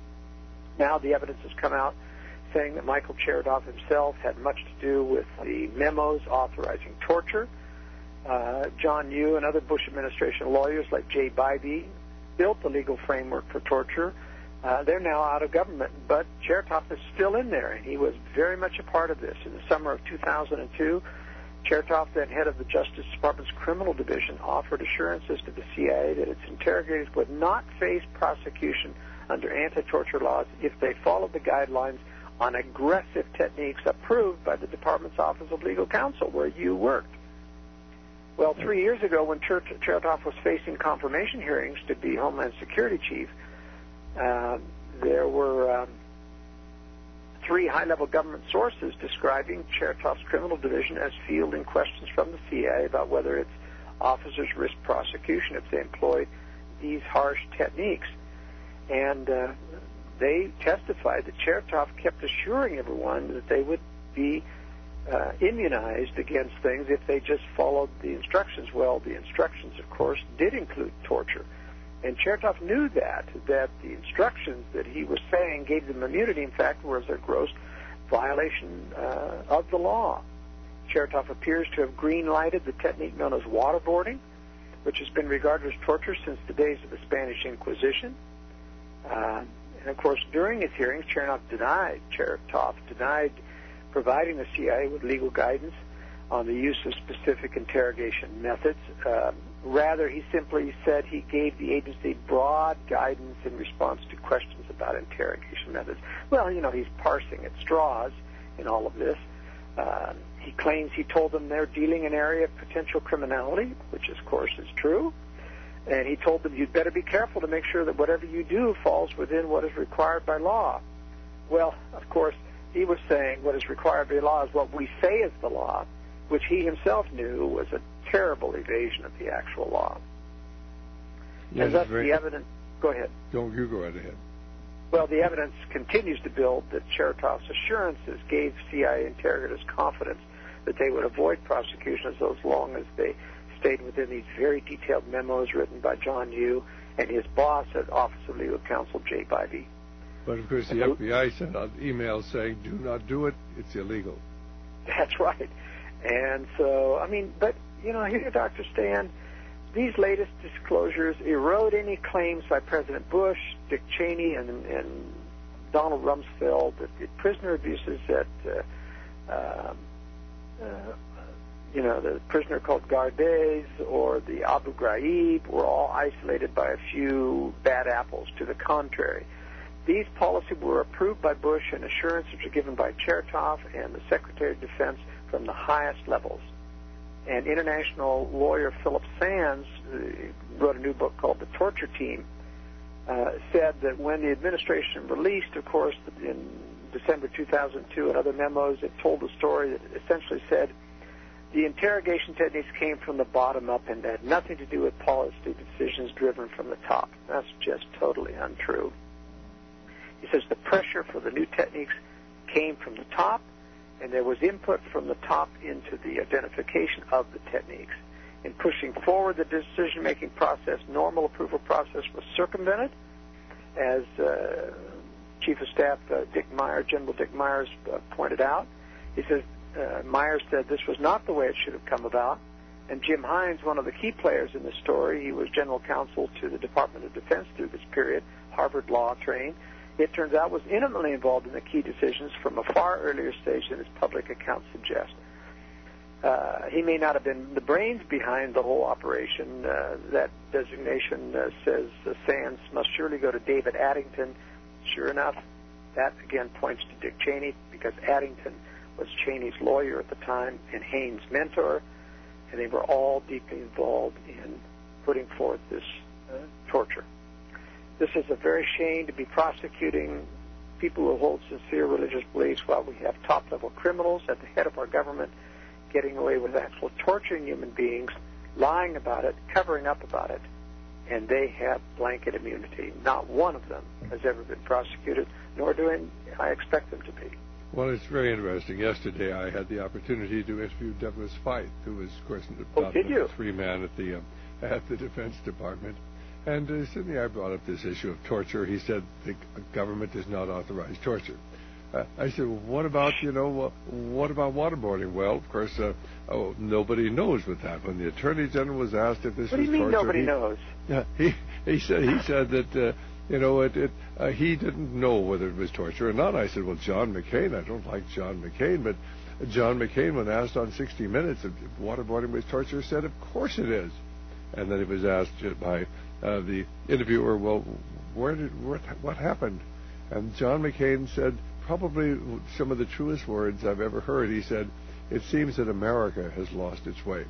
Now the evidence has come out saying that Michael Chertoff himself had much to do with the memos authorizing torture. Uh, John Yoo and other Bush administration lawyers like Jay Bybee built the legal framework for torture. Uh, they're now out of government, but Chertoff is still in there, and he was very much a part of this. In the summer of two thousand two, Chertoff, then head of the Justice Department's Criminal Division, offered assurances to the C I A that its interrogators would not face prosecution under anti-torture laws if they followed the guidelines on aggressive techniques approved by the Department's Office of Legal Counsel, where you worked. Well, three years ago, when Chertoff was facing confirmation hearings to be Homeland Security Chief, uh, there were um, three high-level government sources describing Chertoff's criminal division as fielding questions from the C I A about whether its officers risk prosecution if they employ these harsh techniques. And uh, they testified that Chertoff kept assuring everyone that they would be uh, immunized against things if they just followed the instructions. Well, the instructions, of course, did include torture. And Chertoff knew that, that the instructions that he was saying gave them immunity, in fact, was a gross violation uh, of the law. Chertoff appears to have green-lighted the technique known as waterboarding, which has been regarded as torture since the days of the Spanish Inquisition. Uh, and, of course, during his hearings, Chertoff denied, Chertoff denied providing the C I A with legal guidance on the use of specific interrogation methods. Uh, rather, he simply said he gave the agency broad guidance in response to questions about interrogation methods. Well, you know, he's parsing at straws in all of this. Uh, he claims he told them they're dealing in an area of potential criminality, which, of course, is true. And he told them, you'd better be careful to make sure that whatever you do falls within what is required by law. Well, of course, he was saying what is required by law is what we say is the law, which he himself knew was a terrible evasion of the actual law. Yes, and thus very... the evidence... Go ahead. Don't you go right ahead. Well, the evidence continues to build that Chertoff's assurances gave C I A interrogators confidence that they would avoid prosecution as long as they stayed within these very detailed memos written by John Yoo and his boss at Office of Legal Counsel, Jay Bybee. But, of course, the F B I sent out emails saying, do not do it, it's illegal. That's right. And so, I mean, but, you know, here, Doctor Stan, these latest disclosures erode any claims by President Bush, Dick Cheney, and, and Donald Rumsfeld that the prisoner abuses at, uh, uh, uh, you know, the prisoner called Gardez or the Abu Ghraib were all isolated by a few bad apples. To the contrary, these policies were approved by Bush, and assurances were given by Chertoff and the Secretary of Defense from the highest levels. And international lawyer Philip Sands uh, wrote a new book called The Torture Team, uh, said that when the administration released, of course, in December two thousand two and other memos, it told a story that essentially said the interrogation techniques came from the bottom up and had nothing to do with policy decisions driven from the top. That's just totally untrue. He says the pressure for the new techniques came from the top, and there was input from the top into the identification of the techniques. In pushing forward the decision-making process, normal approval process was circumvented, as uh, Chief of Staff uh, Dick Myers, General Dick Myers, uh, pointed out. He says, uh, Myers said this was not the way it should have come about, and Jim Hines, one of the key players in the story, he was general counsel to the Department of Defense through this period, Harvard Law trained, it turns out was intimately involved in the key decisions from a far earlier stage than his public accounts suggest. Uh, he may not have been the brains behind the whole operation. Uh, that designation uh, says uh, Sands must surely go to David Addington. Sure enough, that again points to Dick Cheney, because Addington was Cheney's lawyer at the time and Haynes' mentor, and they were all deeply involved in putting forth this uh, torture. This is a very shame to be prosecuting people who hold sincere religious beliefs while we have top-level criminals at the head of our government getting away with actual torturing human beings, lying about it, covering up about it. and they have blanket immunity. Not one of them has ever been prosecuted, nor do I expect them to be. Well, it's very interesting. Yesterday, I had the opportunity to interview Douglas Feith, who was, of course, oh, did you? the three man at the uh, at the Defense Department. And uh, suddenly, I brought up this issue of torture. He said the government does not authorize torture. Uh, I said, well, what about, you know, uh, what about waterboarding? Well, of course, uh, oh, nobody knows with that. When the Attorney General was asked if this what was do you mean torture, nobody he, knows? Uh, he he said he said that. Uh, You know, it, it, uh, he didn't know whether it was torture or not. I said, well, John McCain, I don't like John McCain, but John McCain, when asked on sixty minutes if waterboarding was torture, said, of course it is. And then he was asked by uh, the interviewer, well, where did what, what happened? And John McCain said, probably some of the truest words I've ever heard. He said, it seems that America has lost its way.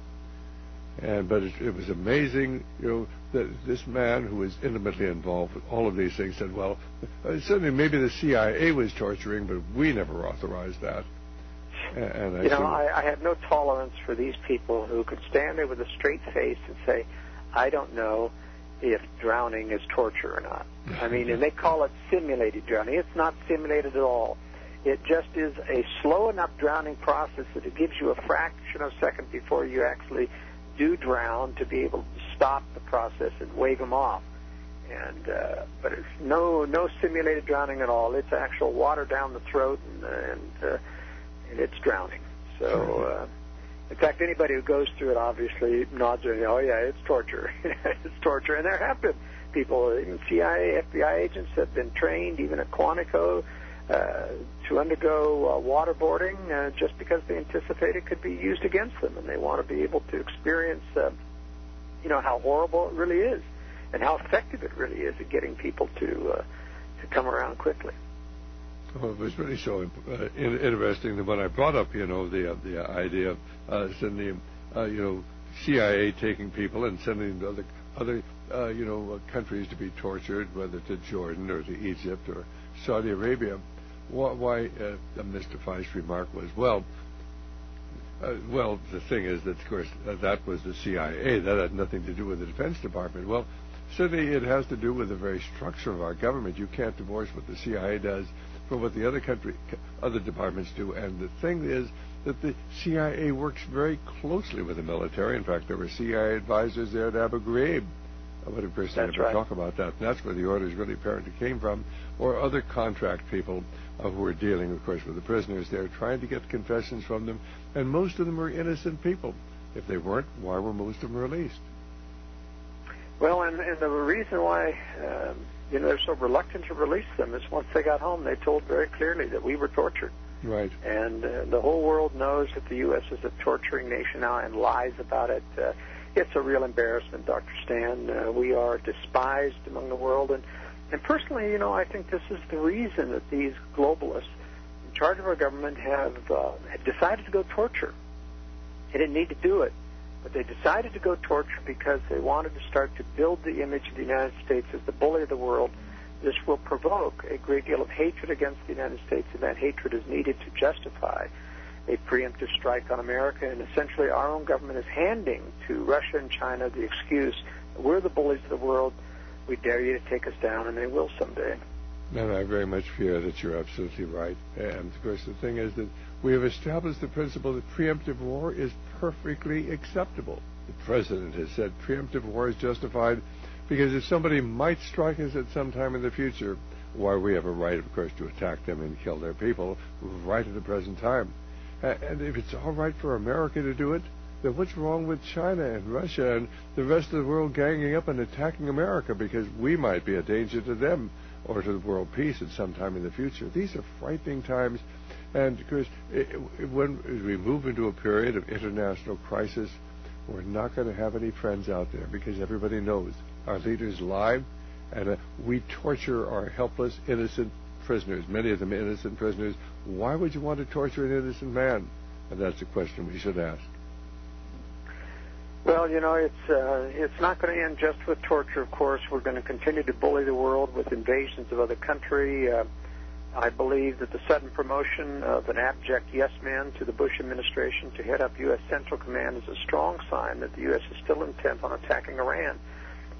And but it, it was amazing, you know, that this man who was intimately involved with all of these things said, well, uh, certainly maybe the C I A was torturing, but we never authorized that. And, and I you know, said, I, I have no tolerance for these people who could stand there with a straight face and say, I don't know if drowning is torture or not. I mean, and they call it simulated drowning. It's not simulated at all. It just is a slow enough drowning process that it gives you a fraction of a second before you actually do drown to be able to stop the process and wave them off. And uh, but it's no no simulated drowning at all. It's actual water down the throat, and and, uh, and it's drowning. So, uh, in fact, anybody who goes through it obviously nods their head. Oh yeah, it's torture. It's torture, and there have been people, even C I A, F B I agents have been trained, even at Quantico, Uh, to undergo uh, waterboarding uh, just because they anticipate it could be used against them, and they want to be able to experience, uh, you know, how horrible it really is, and how effective it really is at getting people to uh, to come around quickly. Well, it was really so uh, in- interesting that when I brought up, you know, the uh, the idea of uh, sending, uh, you know, C I A taking people and sending to other other uh, you know uh, countries to be tortured, whether to Jordan or to Egypt or Saudi Arabia. Why uh, Mister Feist's remark was, well, uh, well, the thing is that, of course, uh, that was the C I A. That had nothing to do with the Defense Department. Well, certainly it has to do with the very structure of our government. You can't divorce what the C I A does from what the other country, other departments do. And the thing is that the C I A works very closely with the military. In fact, there were C I A advisors there at Abu Ghraib. But of course, they never right. talk about that. And that's where the orders really apparently came from, or other contract people uh, who were dealing, of course, with the prisoners there, trying to get confessions from them. And most of them were innocent people. If they weren't, why were most of them released? Well, and, and the reason why um, you know they're so reluctant to release them is once they got home, they told very clearly that we were tortured. Right. And uh, the whole world knows that the U S is a torturing nation now and lies about it. Uh, It's a real embarrassment, Doctor Stan. Uh, we are despised among the world. And, and personally, you know, I think this is the reason that these globalists in charge of our government have, uh, have decided to go torture. They didn't need to do it, but they decided to go torture because they wanted to start to build the image of the United States as the bully of the world. This will provoke a great deal of hatred against the United States, and that hatred is needed to justify a preemptive strike on America, and essentially our own government is handing to Russia and China the excuse that we're the bullies of the world, we dare you to take us down, and they will someday. And I very much fear that you're absolutely right. And, of course, the thing is that we have established the principle that preemptive war is perfectly acceptable. The President has said preemptive war is justified because if somebody might strike us at some time in the future, why we have a right, of course, to attack them and kill their people right at the present time. And if it's all right for America to do it, then what's wrong with China and Russia and the rest of the world ganging up and attacking America because we might be a danger to them or to the world peace at some time in the future? These are frightening times. And of course, it, it, when we move into a period of international crisis, we're not going to have any friends out there because everybody knows our leaders lie and uh, we torture our helpless, innocent prisoners, many of them innocent prisoners. Why would you want to torture an innocent man? And that's a question we should ask. Well, you know, it's uh, it's not going to end just with torture, of course. We're going to continue to bully the world with invasions of other country. Uh, I believe that the sudden promotion of an abject yes man to the Bush administration to head up U S Central Command is a strong sign that the U S is still intent on attacking Iran.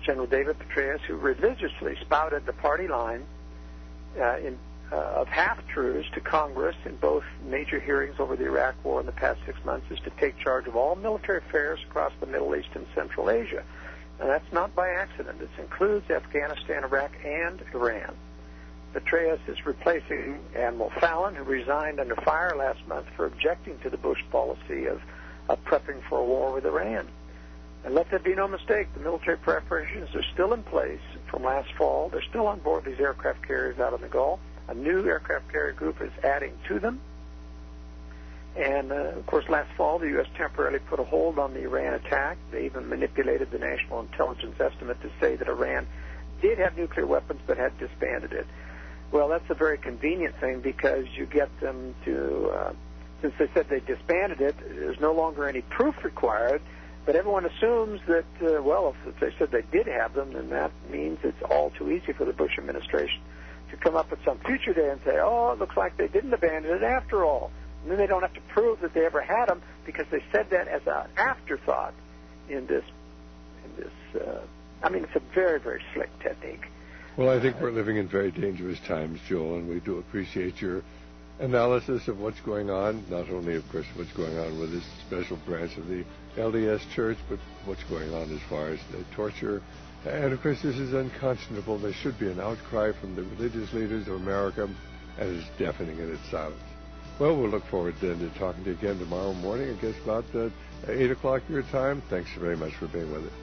General David Petraeus, who religiously spouted the party line uh, in, uh, of half-truths to Congress in both major hearings over the Iraq War in the past six months, is to take charge of all military affairs across the Middle East and Central Asia. And that's not by accident. It includes Afghanistan, Iraq, and Iran. Petraeus is replacing Admiral Fallon, who resigned under fire last month for objecting to the Bush policy of, of prepping for a war with Iran. And let there be no mistake, the military preparations are still in place from last fall. They're still on board these aircraft carriers out in the Gulf. A new aircraft carrier group is adding to them. And, uh, of course, last fall, the U S temporarily put a hold on the Iran attack. They even manipulated the national intelligence estimate to say that Iran did have nuclear weapons but had disbanded it. Well, that's a very convenient thing because you get them to, uh, since they said they disbanded it, there's no longer any proof required. But everyone assumes that, uh, well, if they said they did have them, then that means it's all too easy for the Bush administration to come up at some future day and say, oh, it looks like they didn't abandon it after all. And then they don't have to prove that they ever had them because they said that as an afterthought in this, in this uh, I mean, it's a very, very slick technique. Well, I think we're living in very dangerous times, Joel, and we do appreciate your analysis of what's going on, not only, of course, what's going on with this special branch of the L D S Church, but what's going on as far as the torture. And, of course, this is unconscionable. There should be an outcry from the religious leaders of America, and it's deafening in its silence. Well, we'll look forward then to talking to you again tomorrow morning, I guess about uh, eight o'clock your time. Thanks very much for being with us.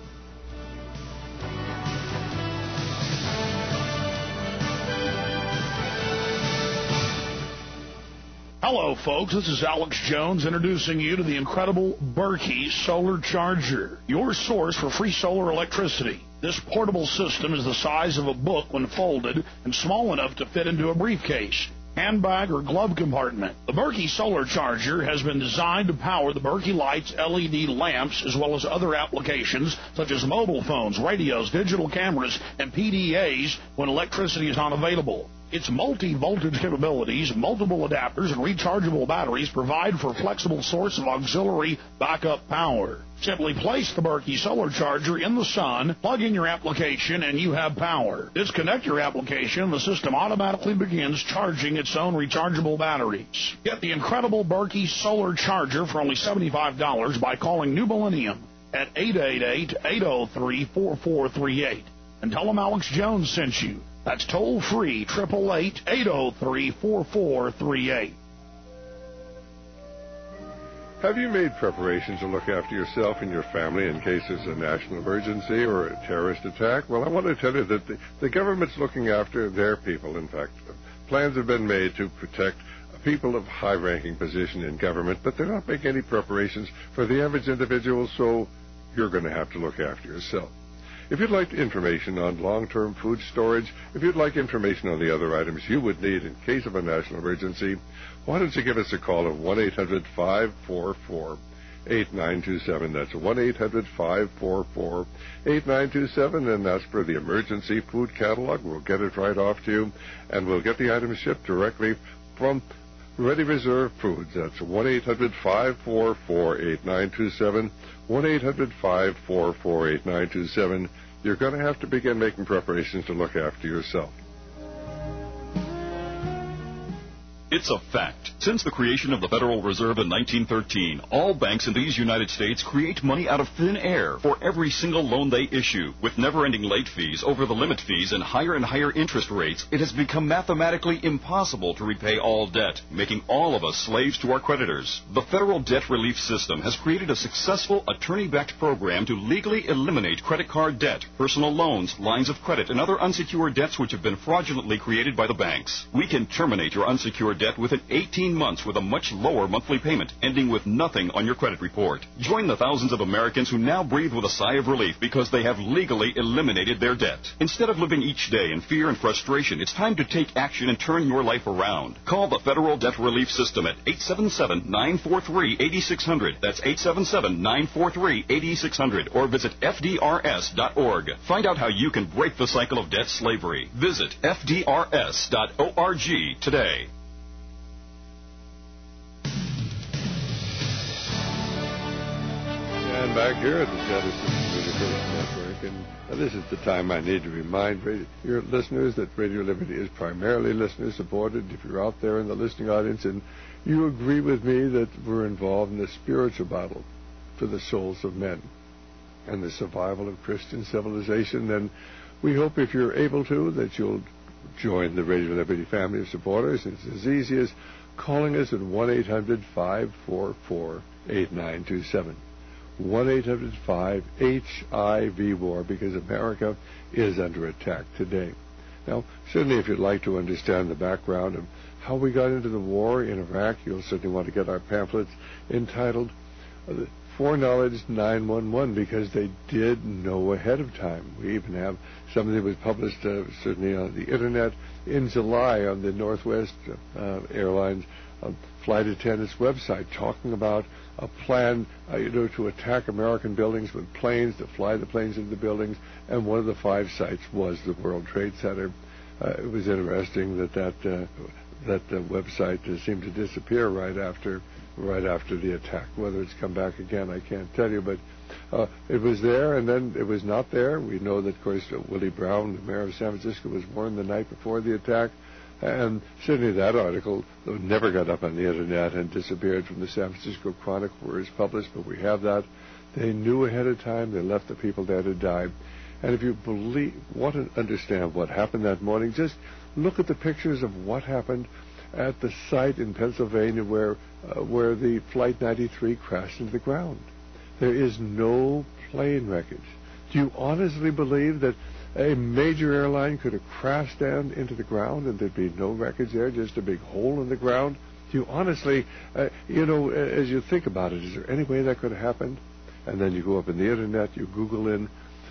Hello, folks. This is Alex Jones introducing you to the incredible Berkey Solar Charger, your source for free solar electricity. This portable system is the size of a book when folded and small enough to fit into a briefcase, handbag, or glove compartment. The Berkey Solar Charger has been designed to power the Berkey Lights L E D lamps as well as other applications such as mobile phones, radios, digital cameras, and P D As when electricity is not available. Its multi-voltage capabilities, multiple adapters, and rechargeable batteries provide for a flexible source of auxiliary backup power. Simply place the Berkey Solar Charger in the sun, plug in your application, and you have power. Disconnect your application, and the system automatically begins charging its own rechargeable batteries. Get the incredible Berkey Solar Charger for only seventy-five dollars by calling New Millennium at eight eight eight, eight zero three, four four three eight. And tell them Alex Jones sent you. That's toll-free, eight eight eight, eight zero three, four four three eight. Have you made preparations to look after yourself and your family in case there's a national emergency or a terrorist attack? Well, I want to tell you that the, the government's looking after their people. In fact, plans have been made to protect people of high-ranking position in government, but they're not making any preparations for the average individual, so you're going to have to look after yourself. If you'd like information on long-term food storage, if you'd like information on the other items you would need in case of a national emergency, why don't you give us a call at one eight hundred, five four four, eight nine two seven. That's one eight hundred, five four four, eight nine two seven, and ask for the emergency food catalog. We'll get it right off to you, and we'll get the items shipped directly from Ready Reserve Foods. That's one eight hundred, five four four, eight nine two seven, one eight hundred, five four four, eight nine two seven. You're going to have to begin making preparations to look after yourself. It's a fact. Since the creation of the Federal Reserve in nineteen thirteen, all banks in these United States create money out of thin air for every single loan they issue. With never-ending late fees, over-the-limit fees, and higher and higher interest rates, it has become mathematically impossible to repay all debt, making all of us slaves to our creditors. The Federal Debt Relief System has created a successful attorney-backed program to legally eliminate credit card debt, personal loans, lines of credit, and other unsecured debts which have been fraudulently created by the banks. We can terminate your unsecured debt within eighteen months with a much lower monthly payment, ending with nothing on your credit report. Join the thousands of Americans who now breathe with a sigh of relief because they have legally eliminated their debt. Instead of living each day in fear and frustration, it's time to take action and turn your life around. Call the Federal Debt Relief System at eight seven seven, nine four three, eight six zero zero. That's eight seven seven, nine four three, eight six zero zero. Or visit F D R S dot org. Find out how you can break the cycle of debt slavery. Visit F D R S dot org today. And I'm back here at the Genesis Radio First Network, and this is the time I need to remind radio, your listeners that Radio Liberty is primarily listener-supported. If you're out there in the listening audience and you agree with me that we're involved in a spiritual battle for the souls of men and the survival of Christian civilization, then we hope, if you're able to, that you'll join the Radio Liberty family of supporters. It's as easy as calling us at one eight hundred, five four four, eight nine two seven. one eight hundred, five H I V war, because America is under attack today. Now, certainly if you'd like to understand the background of how we got into the war in Iraq, you'll certainly want to get our pamphlets entitled uh, Foreknowledge nine one one, because they did know ahead of time. We even have something that was published uh, certainly on the Internet in July on the Northwest uh, Airlines uh, flight attendant's website, talking about a plan uh, you know, to attack American buildings with planes, to fly the planes into the buildings, and one of the five sites was the World Trade Center. Uh, it was interesting that that, uh, that uh, website uh, seemed to disappear right after right after the attack. Whether it's come back again, I can't tell you, but uh, it was there, and then it was not there. We know that, of course, uh, Willie Brown, the mayor of San Francisco, was warned the night before the attack, and certainly that article never got up on the Internet and disappeared from the San Francisco Chronicle where it's published, but we have that. They knew ahead of time. They left the people there to die. And if you believe, want to understand what happened that morning, just look at the pictures of what happened at the site in Pennsylvania where uh, where the Flight ninety-three crashed into the ground. There is no plane wreckage. Do you honestly believe that a major airline could have crashed down into the ground and there'd be no wreckage there, just a big hole in the ground? Do you honestly, uh, you know, as you think about it, is there any way that could have happened? And then you go up in the Internet, you Google in,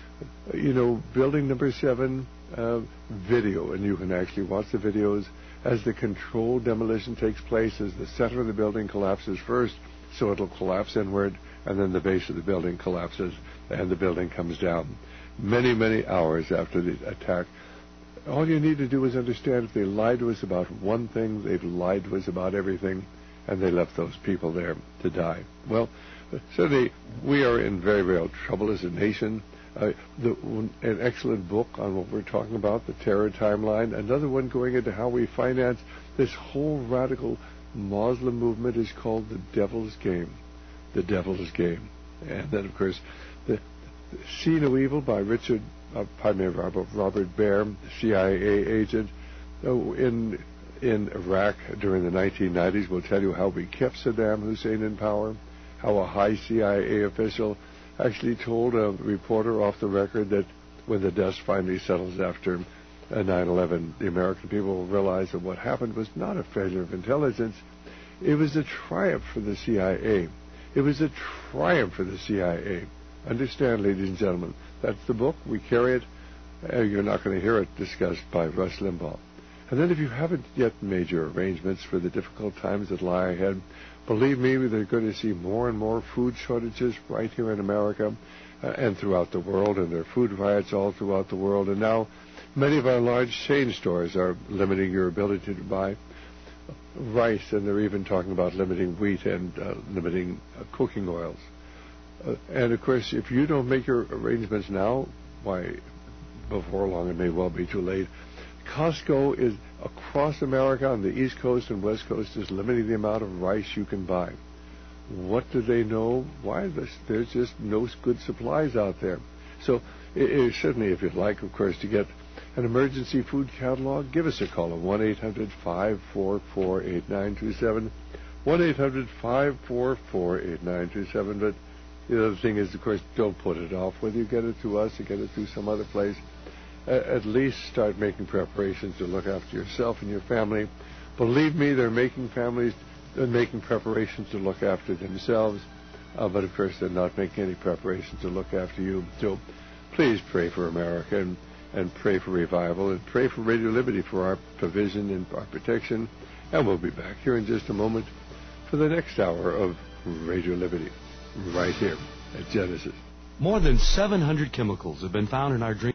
you know, building number seven uh, video, and you can actually watch the videos as the controlled demolition takes place, as the center of the building collapses first, so it'll collapse inward, and then the base of the building collapses, and the building comes down. Many, many hours after the attack. All you need to do is understand, if they lied to us about one thing, they've lied to us about everything, and they left those people there to die. Well, certainly we are in very real trouble as a nation. Uh, the, an excellent book on what we're talking about, the terror timeline. Another one going into how we finance this whole radical Muslim movement is called The Devil's Game. The Devil's Game. And then, of course, the, the See No Evil by Richard, uh, pardon me, Robert, Robert Baer, C I A agent uh, in in Iraq during the nineteen nineties, will tell you how we kept Saddam Hussein in power, how a high C I A official actually told a reporter off the record that when the dust finally settles after uh, nine eleven, the American people will realize that what happened was not a failure of intelligence. It was a triumph for the C I A. It was a triumph for the C I A. Understand, ladies and gentlemen, that's the book. We carry it. Uh, you're not going to hear it discussed by Rush Limbaugh. And then if you haven't yet made your arrangements for the difficult times that lie ahead, believe me, they're going to see more and more food shortages right here in America uh, and throughout the world, and there are food riots all throughout the world. And now many of our large chain stores are limiting your ability to buy rice, and they're even talking about limiting wheat and uh, limiting uh, cooking oils. Uh, and, of course, if you don't make your arrangements now, why, before long it may well be too late. Costco is across America on the East Coast and West Coast is limiting the amount of rice you can buy. What do they know? Why? There's just no good supplies out there. So it, it, certainly, if you'd like, of course, to get an emergency food catalog, give us a call at one eight hundred, five four four, eight nine two seven, one eight hundred, five four four, eight nine two seven. But the other thing is, of course, don't put it off. Whether you get it through us or get it through some other place, at least start making preparations to look after yourself and your family. Believe me, they're making families, they're making preparations to look after themselves, uh, but of course they're not making any preparations to look after you. So please pray for America and, and pray for revival and pray for Radio Liberty for our provision and our protection. And we'll be back here in just a moment for the next hour of Radio Liberty, right here at Genesis. More than seven hundred chemicals have been found in our drink.